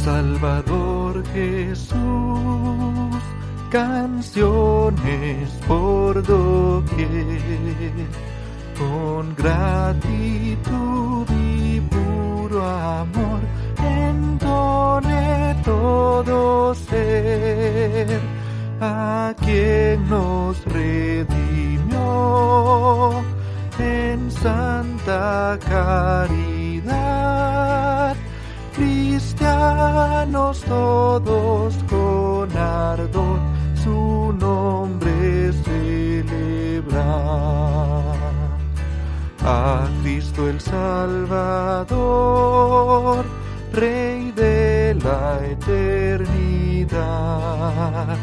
Salvador Jesús, canciones por doquier, con gratitud y puro amor, entone todo ser, a quien nos redimió en santa caridad. Cristianos todos con ardor su nombre celebran. A Cristo el Salvador, Rey de la eternidad,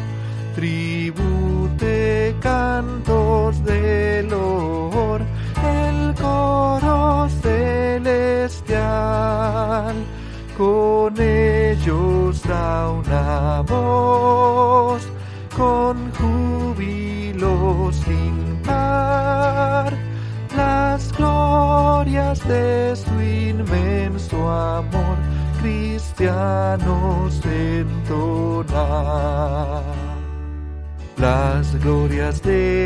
tribute cantos de loor el coro celestial. Con ellos da una voz, con júbilo sin par, las glorias de su inmenso amor, cristianos entonar. Las glorias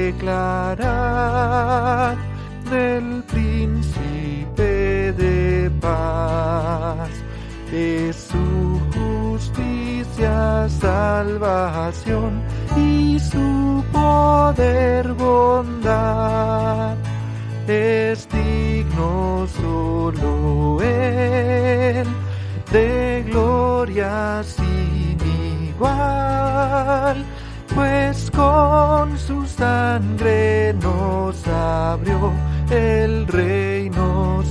declarar del príncipe de paz, es su justicia, salvación y su poder, bondad. Es digno solo Él de gloria sin igual, pues con su sangre nos abrió el reino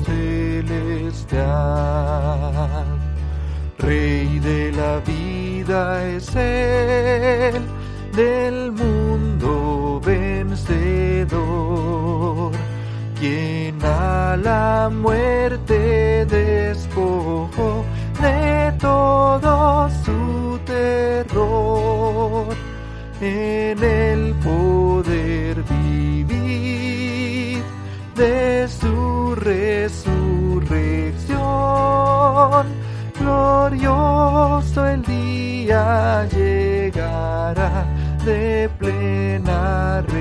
celestial. Rey de la vida es Él, del mundo vencedor, quien a la muerte despojó de todo su terror. En el poder vivir de su resurrección, glorioso el día llegará de plena